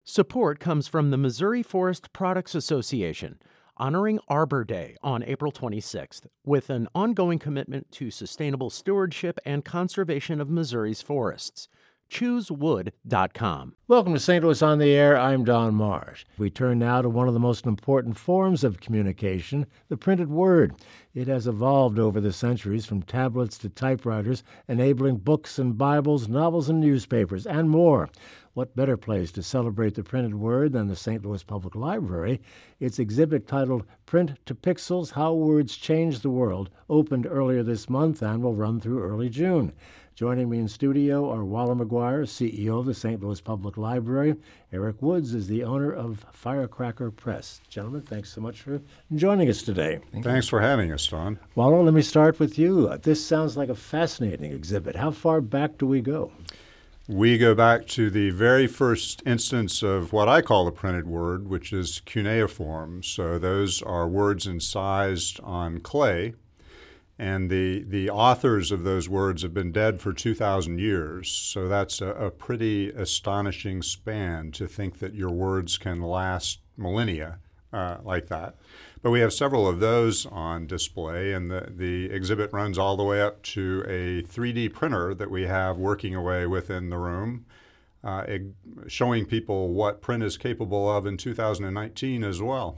Support comes from the Missouri Forest Products Association, honoring Arbor Day on April 26th, with an ongoing commitment to sustainable stewardship and conservation of Missouri's forests. ChooseWood.com. Welcome to St. Louis on the Air. I'm Don Marsh. We turn now to one of the most important forms of communication, the printed word. It has evolved over the centuries from tablets to typewriters, enabling books and Bibles, novels and newspapers, and more. What better place to celebrate the printed word than the St. Louis Public Library? Its exhibit titled Print to Pixels, How Words Change the World opened earlier this month and will run through early June. Joining me in studio are Waller McGuire, CEO of the St. Louis Public Library. Eric Woods is the owner of Firecracker Press. Gentlemen, thanks so much for joining us today. Thanks for having us, Don. Waller, let me start with you. This sounds like a fascinating exhibit. How far back do we go? We go back to the very first instance of what I call the printed word, which is cuneiform. So those are words incised on clay. And the authors of those words have been dead for 2,000 years. So that's a pretty astonishing span to think that your words can last millennia like that. But we have several of those on display, and the exhibit runs all the way up to a 3D printer that we have working away within the room, showing people what print is capable of in 2019 as well.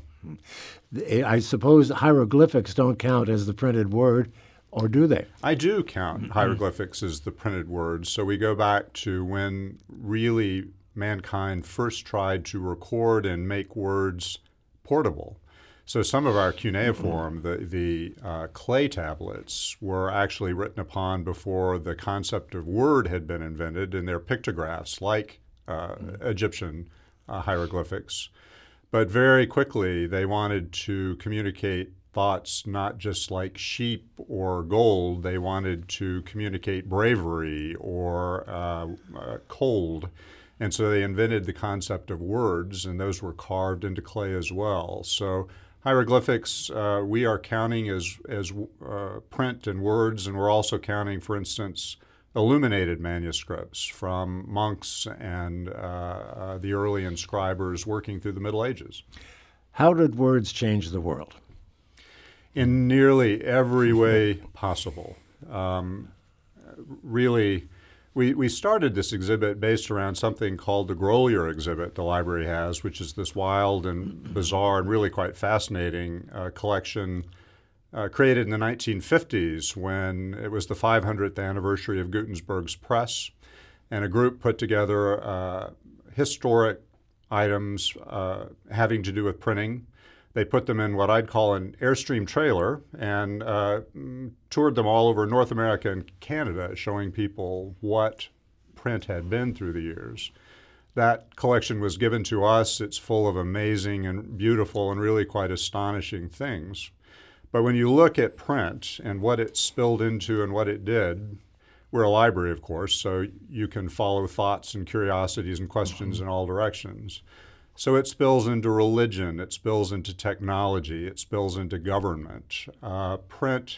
I suppose hieroglyphics don't count as the printed word, or do they? I do count hieroglyphics as the printed word. So we go back to when really mankind first tried to record and make words portable. So some of our cuneiform, the clay tablets, were actually written upon before the concept of word had been invented, and they're pictographs like Egyptian hieroglyphics. But very quickly, they wanted to communicate thoughts not just like sheep or gold. They wanted to communicate bravery or cold. And so they invented the concept of words, and those were carved into clay as well. So hieroglyphics, we are counting as print and words, and we're also counting, for instance, illuminated manuscripts from monks and the early inscribers working through the Middle Ages. How did words change the world? In nearly every way possible. Really, we started this exhibit based around something called the Grolier exhibit the library has, which is this wild and bizarre and really quite fascinating collection created in the 1950s when it was the 500th anniversary of Gutenberg's press, and a group put together historic items having to do with printing. They put them in what I'd call an Airstream trailer and toured them all over North America and Canada, showing people what print had been through the years. That collection was given to us. It's full of amazing and beautiful and really quite astonishing things. But when you look at print and what it spilled into and what it did, we're a library, of course, so you can follow thoughts and curiosities and questions in all directions. So it spills into religion, it spills into technology, it spills into government. Print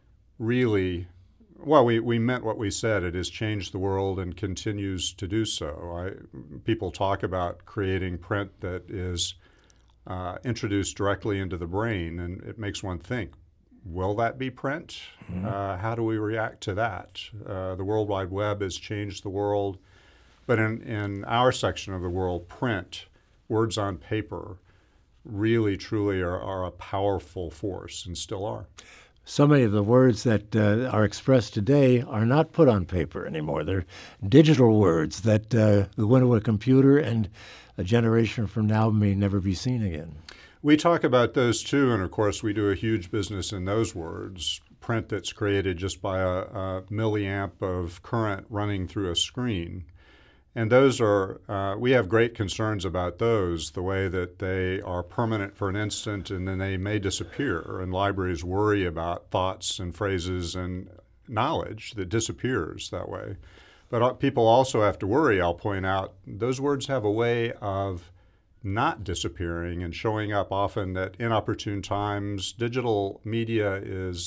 really, well, we meant what we said. It has changed the world and continues to do so. People talk about creating print that is introduced directly into the brain, and it makes one think, will that be print? How do we react to that? The World Wide Web has changed the world, but in our section of the world, print, words on paper, really, truly are a powerful force and still are. So many of the words that are expressed today are not put on paper anymore. They're digital words that go into a computer and a generation from now may never be seen again. We talk about those too, and of course we do a huge business in those words. Print that's created just by a milliamp of current running through a screen. And those are, we have great concerns about those, the way that they are permanent for an instant and then they may disappear. And libraries worry about thoughts and phrases and knowledge that disappears that way. But people also have to worry, I'll point out, those words have a way of not disappearing and showing up often at inopportune times. Digital media is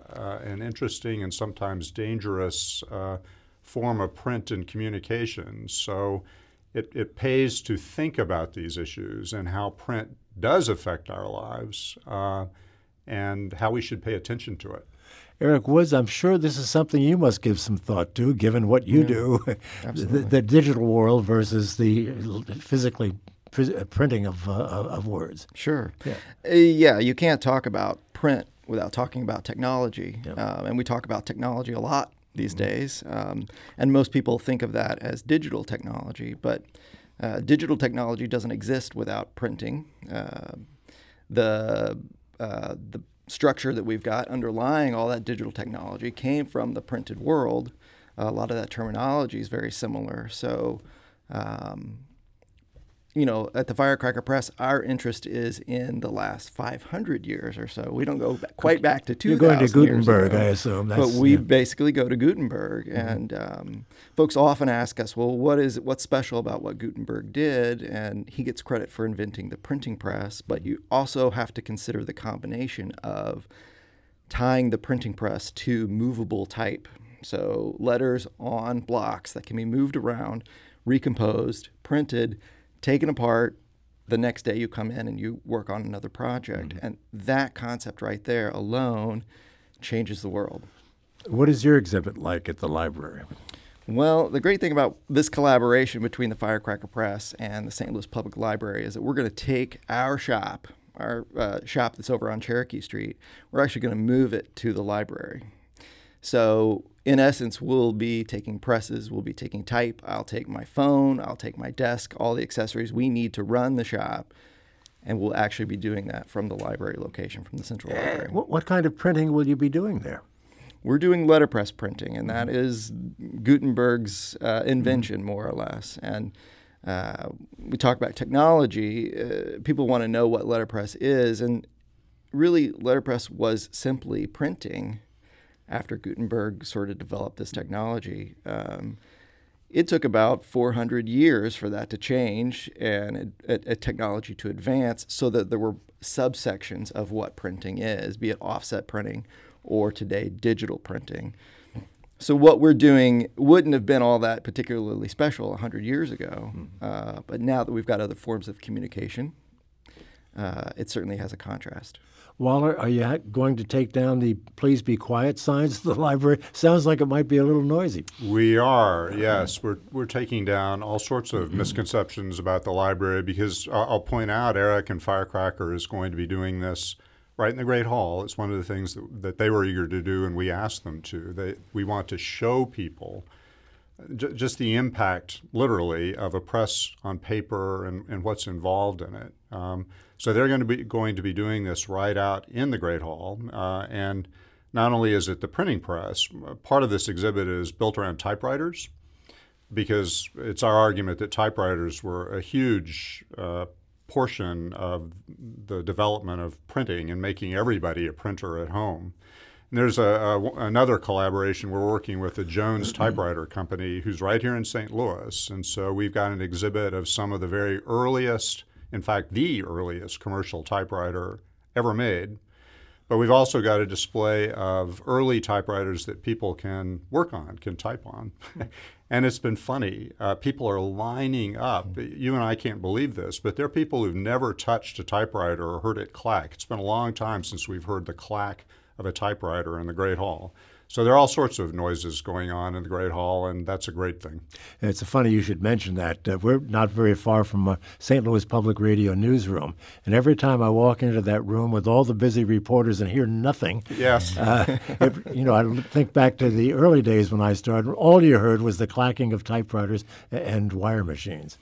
an interesting and sometimes dangerous form of print and communication. So it pays to think about these issues and how print does affect our lives and how we should pay attention to it. Eric Woods, I'm sure this is something you must give some thought to, given what you do, the digital world versus the physically printing of words. Sure. Yeah, you can't talk about print without talking about technology. And we talk about technology a lot these days. And most people think of that as digital technology, but digital technology doesn't exist without printing. The structure that we've got underlying all that digital technology came from the printed world. A lot of that terminology is very similar. So, at the Firecracker Press, our interest is in the last 500 years or so. We don't go quite back to 2,000 You're going to Gutenberg, years ago, I assume. but we basically go to Gutenberg. And folks often ask us, well, what's special about what Gutenberg did? And he gets credit for inventing the printing press, but you also have to consider the combination of tying the printing press to movable type. So letters on blocks that can be moved around, recomposed, printed, taken apart. The next day you come in and you work on another project. And that concept right there alone changes the world. What is your exhibit like at the library? Well, the great thing about this collaboration between the Firecracker Press and the St. Louis Public Library is that we're going to take our shop that's over on Cherokee Street, we're actually going to move it to the library. So in essence, we'll be taking presses, we'll be taking type, I'll take my phone, I'll take my desk, all the accessories we need to run the shop, and we'll actually be doing that from the library location, from the central library. What kind of printing will you be doing there? We're doing letterpress printing, and that is Gutenberg's invention, more or less. And we talk about technology. People want to know what letterpress is, and really letterpress was simply printing after Gutenberg sort of developed this technology. It took about 400 years for that to change and a technology to advance so that there were subsections of what printing is, be it offset printing or today digital printing. So what we're doing wouldn't have been all that particularly special 100 years ago, but now that we've got other forms of communication, it certainly has a contrast. Waller, are you going to take down the "Please Be Quiet" signs of the library? Sounds like it might be a little noisy. We are, yes. We're taking down all sorts of misconceptions about the library because I'll point out Eric and Firecracker is going to be doing this right in the Great Hall. It's one of the things that they were eager to do, and we asked them to. We want to show people just the impact, literally, of a press on paper and what's involved in it. So they're going to be doing this right out in the Great Hall. And not only is it the printing press, part of this exhibit is built around typewriters because it's our argument that typewriters were a huge portion of the development of printing and making everybody a printer at home. And there's another collaboration. We're working with the Jones Typewriter Company, who's right here in St. Louis. And so we've got an exhibit of some of the very earliest, in fact, the earliest commercial typewriter ever made. But we've also got a display of early typewriters that people can work on, can type on. And it's been funny. People are lining up. You and I can't believe this, but there are people who've never touched a typewriter or heard it clack. It's been a long time since we've heard the clack of a typewriter in the Great Hall. So there are all sorts of noises going on in the Great Hall, and that's a great thing. It's funny you should mention that. We're not very far from a St. Louis Public Radio newsroom, and every time I walk into that room with all the busy reporters and hear nothing, yes, I think back to the early days when I started. All you heard was the clacking of typewriters and wire machines.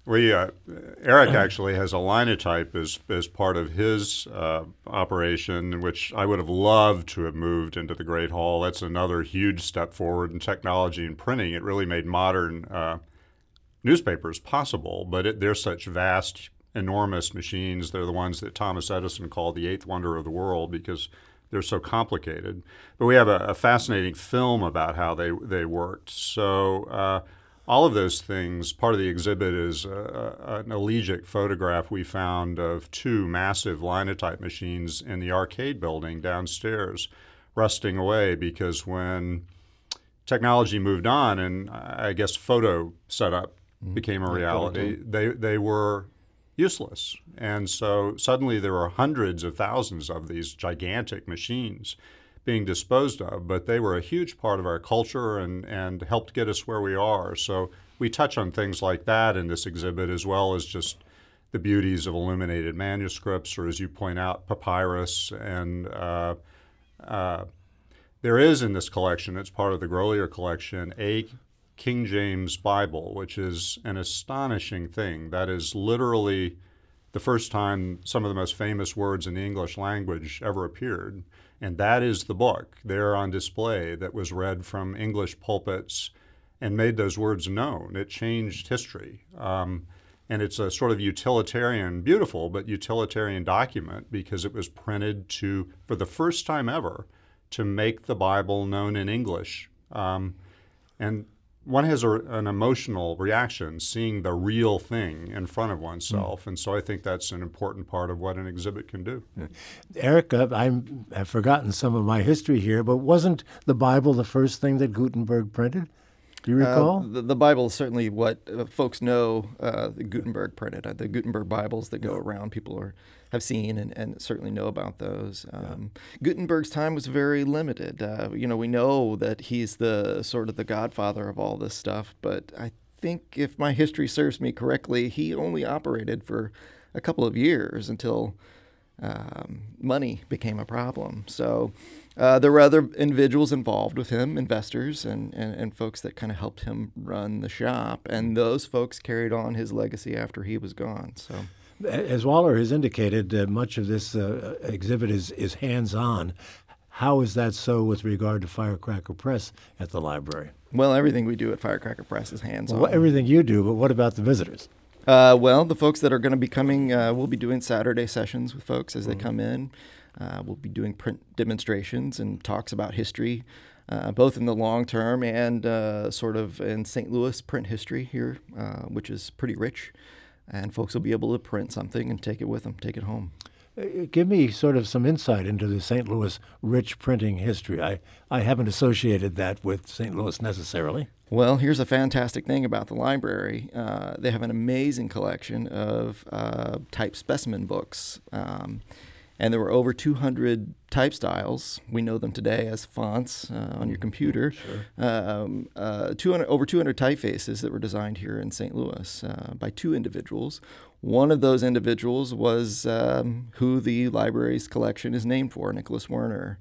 Eric actually has a Linotype as part of his operation, which I would have loved to have moved into the Great Hall. That's another huge step forward in technology and printing. It really made modern newspapers possible, but they're such vast, enormous machines. They're the ones that Thomas Edison called the eighth wonder of the world because they're so complicated. But we have a fascinating film about how they worked. So all of those things, part of the exhibit is an elegiac photograph we found of two massive Linotype machines in the arcade building downstairs, rusting away because when technology moved on and I guess photo setup became a reality, they were useless. And so suddenly there were hundreds of thousands of these gigantic machines being disposed of, but they were a huge part of our culture and helped get us where we are. So we touch on things like that in this exhibit, as well as just the beauties of illuminated manuscripts, or as you point out, papyrus. And there is in this collection, it's part of the Grolier collection, a King James Bible, which is an astonishing thing. That is literally the first time some of the most famous words in the English language ever appeared. And that is the book there on display that was read from English pulpits and made those words known. It changed history. And it's a sort of utilitarian, beautiful, but utilitarian document because it was printed for the first time ever, to make the Bible known in English. And one has an emotional reaction seeing the real thing in front of oneself. And so I think that's an important part of what an exhibit can do. Eric, I've forgotten some of my history here, but wasn't the Bible the first thing that Gutenberg printed? Do you recall? The Bible is certainly what folks know Gutenberg printed. The Gutenberg Bibles that go around, people have seen and certainly know about those. Gutenberg's time was very limited. We know that he's the sort of the godfather of all this stuff, but I think if my history serves me correctly, he only operated for a couple of years until money became a problem. So there were other individuals involved with him, investors and folks that kind of helped him run the shop, and those folks carried on his legacy after he was gone. So, as Waller has indicated, much of this exhibit is hands-on. How is that so with regard to Firecracker Press at the library? Well, everything we do at Firecracker Press is hands-on. Well, everything you do, but what about the visitors? The folks that are going to be coming, we'll be doing Saturday sessions with folks as they come in. We'll be doing print demonstrations and talks about history, both in the long term and sort of in St. Louis print history here, which is pretty rich. And folks will be able to print something and take it with them, take it home. Give me sort of some insight into the St. Louis rich printing history. I haven't associated that with St. Louis necessarily. Well, here's a fantastic thing about the library. They have an amazing collection of type specimen books. And there were over 200 type styles. We know them today as fonts on your computer. Sure. Over 200 typefaces that were designed here in St. Louis by two individuals. One of those individuals was who the library's collection is named for, Nicholas Werner.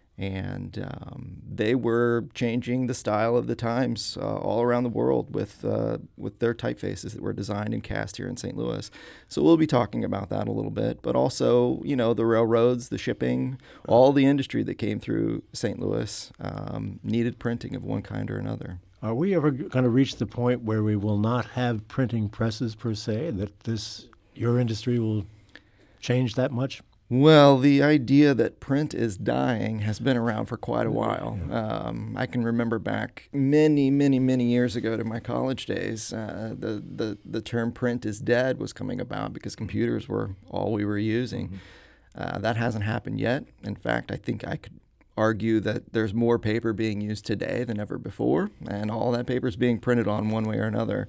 And they were changing the style of the times all around the world with their typefaces that were designed and cast here in St. Louis. So we'll be talking about that a little bit, but also, the railroads, the shipping, all the industry that came through St. Louis needed printing of one kind or another. Are we ever going to reach the point where we will not have printing presses per se, that your industry will change that much? Well, the idea that print is dying has been around for quite a while. I can remember back many, many, many years ago to my college days, the term print is dead was coming about because computers were all we were using. That hasn't happened yet. In fact, I think I could argue that there's more paper being used today than ever before, and all that paper is being printed on one way or another.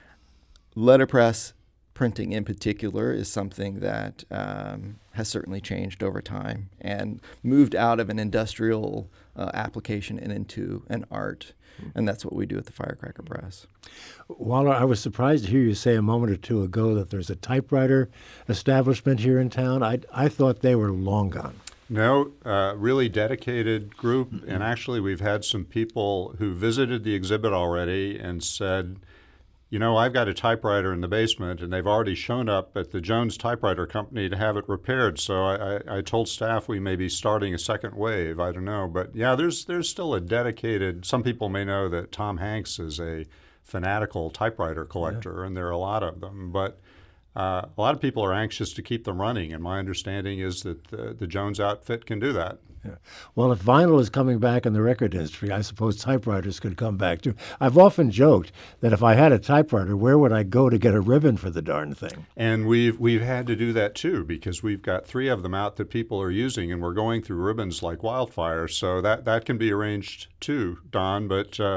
Letterpress printing in particular is something that has certainly changed over time and moved out of an industrial application and into an art. And that's what we do at the Firecracker Press. Waller, I was surprised to hear you say a moment or two ago that there's a typewriter establishment here in town. I thought they were long gone. No, really dedicated group. And actually, we've had some people who visited the exhibit already and said, I've got a typewriter in the basement, and they've already shown up at the Jones Typewriter Company to have it repaired. So I told staff we may be starting a second wave. I don't know. But, yeah, there's still a dedicated – some people may know that Tom Hanks is a fanatical typewriter collector, and there are a lot of them. But a lot of people are anxious to keep them running, and my understanding is that the Jones outfit can do that. Yeah. Well, if vinyl is coming back in the record industry, I suppose typewriters could come back too. I've often joked that if I had a typewriter, where would I go to get a ribbon for the darn thing? And we've had to do that too, because we've got 3 of them out that people are using, and we're going through ribbons like wildfire. So that can be arranged too, Don. But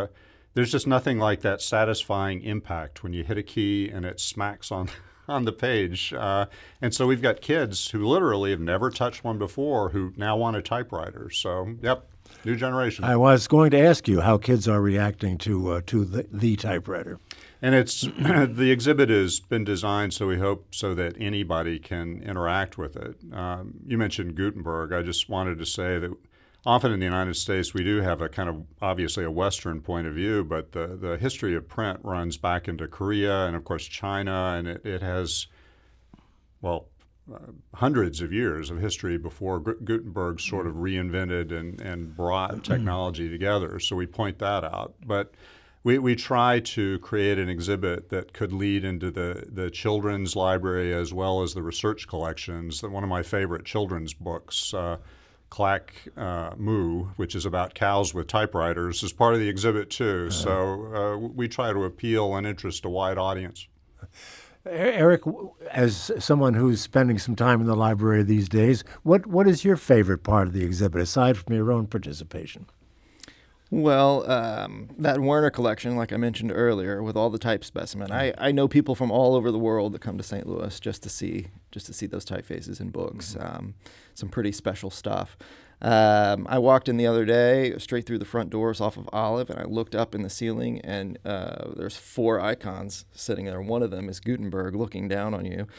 there's just nothing like that satisfying impact when you hit a key and it smacks on the page. And so we've got kids who literally have never touched one before who now want a typewriter. So, yep, new generation. I was going to ask you how kids are reacting to the typewriter. And it's the exhibit has been designed so we hope so that anybody can interact with it. You mentioned Gutenberg. I just wanted to say that often in the United States we do have a kind of obviously a Western point of view, but the history of print runs back into Korea and of course China, and it has, well, hundreds of years of history before Gutenberg sort of reinvented and brought technology together. So we point that out. But we try to create an exhibit that could lead into the children's library as well as the research collections. One of my favorite children's books, Clack Moo, which is about cows with typewriters, is part of the exhibit too. So we try to appeal and interest a wide audience. Eric, as someone who's spending some time in the library these days, what is your favorite part of the exhibit aside from your own participation? Well, that Werner collection, like I mentioned earlier, with all the type specimen, I know people from all over the world that come to St. Louis just to see those typefaces in books. Some pretty special stuff. I walked in the other day, straight through the front doors off of Olive, and I looked up in the ceiling, and there's 4 icons sitting there. One of them is Gutenberg looking down on you.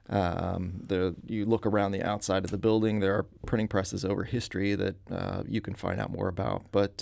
You look around the outside of the building, there are printing presses over history that you can find out more about. But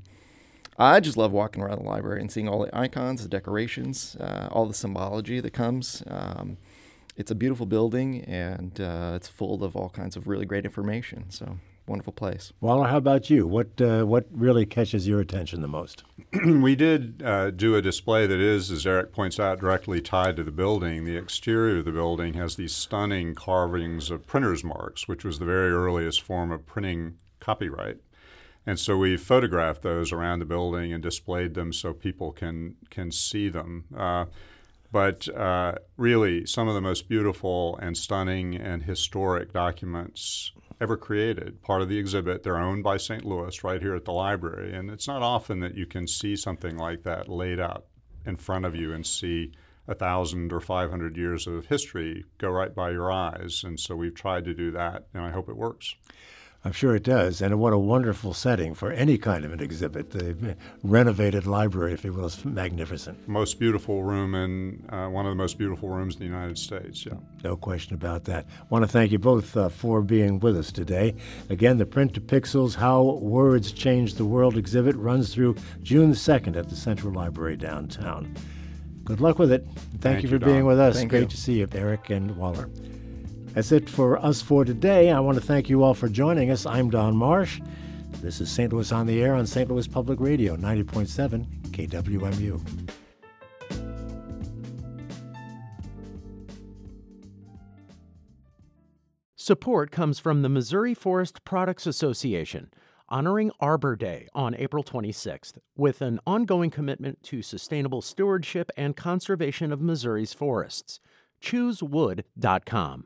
I just love walking around the library and seeing all the icons, the decorations, all the symbology that comes. It's a beautiful building, and it's full of all kinds of really great information. So, wonderful place. Waller, how about you? What really catches your attention the most? We did do a display that is, as Eric points out, directly tied to the building. The exterior of the building has these stunning carvings of printer's marks, which was the very earliest form of printing copyright. And so we photographed those around the building and displayed them so people can see them. But really, some of the most beautiful and stunning and historic documents ever created, part of the exhibit. They're owned by St. Louis right here at the library. And it's not often that you can see something like that laid out in front of you and see 1,000 or 500 years of history go right by your eyes. And so we've tried to do that, and I hope it works. I'm sure it does. And what a wonderful setting for any kind of an exhibit. The renovated library, if you will, is magnificent. Most beautiful room in one of the most beautiful rooms in the United States, yeah. No question about that. I want to thank you both for being with us today. Again, the Print to Pixels, How Words Change the World exhibit runs through June 2nd at the Central Library downtown. Good luck with it. Thank you for being with us. Great to see you, Eric and Waller. That's it for us for today. I want to thank you all for joining us. I'm Don Marsh. This is St. Louis on the Air on St. Louis Public Radio, 90.7 KWMU. Support comes from the Missouri Forest Products Association, honoring Arbor Day on April 26th, with an ongoing commitment to sustainable stewardship and conservation of Missouri's forests. ChooseWood.com.